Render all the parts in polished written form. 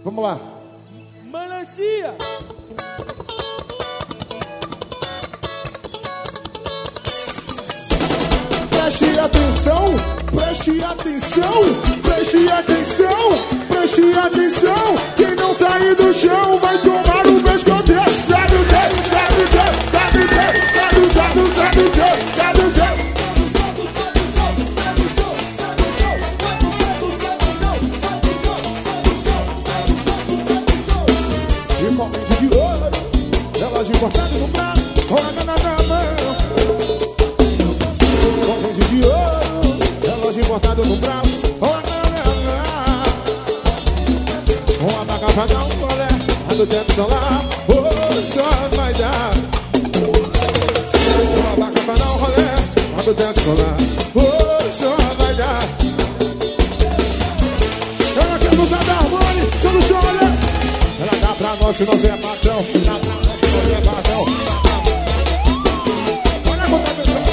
Vamos lá. Melancia. Preste atenção, preste atenção, preste atenção, preste atenção. Quem não sair do chão vai tomar um pescoço. Sabe o que? Sabe o que? Sabe o que? Sabe o que? Sabe o que? Sabe o que? E corrente de ouro, relógio cortado no braço, roda na mão. Corrente de ouro, relógio cortado no braço, roda na mão. Uma vaca pra dar um colé, a do tempo solar, só vai dar. Uma vaca pra dar um rolé, a do tempo solar, só vai dar. Ela quer usar da harmonia, só no chão, olha. Ela dá pra nós que nós é patrão, dá pra nós que nós é patrão. Olha como tá pensando.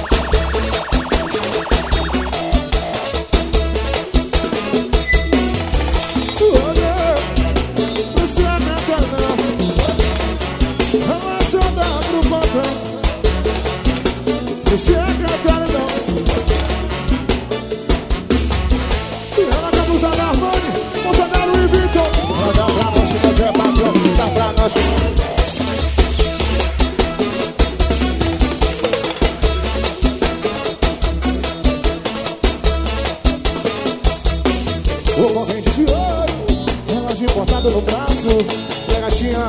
Olha, você aguenta não. Ela só dá pro patrão. Você aguenta não. E ela quer usar da harmonia, moça da Louis Vuitton. Ela dá pra nós que nós é patrão, dá pra nós. O corrente de ouro, relógio cortado no braço, gatinha.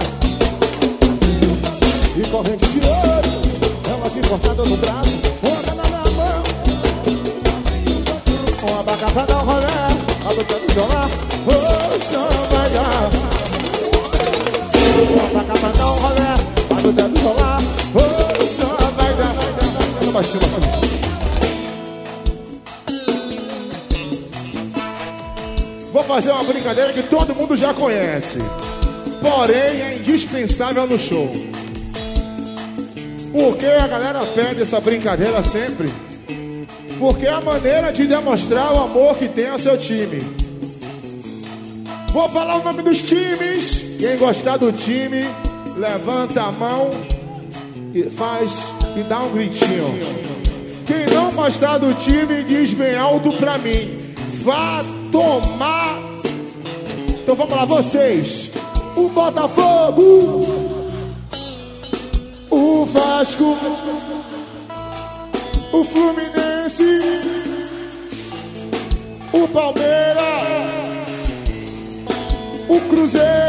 E corrente de ouro, relógio cortado no braço, roda na mão. Uma vaca pra dar um rolé, a boca do celular, só vai dar. Uma vaca pra dar um rolé, a boca do celular, só vai dar. Baixinho, baixinho. Vou fazer uma brincadeira que todo mundo já conhece, porém é indispensável no show. Por que a galera pede essa brincadeira sempre? Porque é a maneira de demonstrar o amor que tem ao seu time. Vou falar o nome dos times. Quem gostar do time, levanta a mão e dá um gritinho. Quem não gostar do time, diz bem alto pra mim: vá tomar. Então vamos lá, vocês. O Botafogo, o Vasco, o Fluminense, o Palmeiras, o Cruzeiro.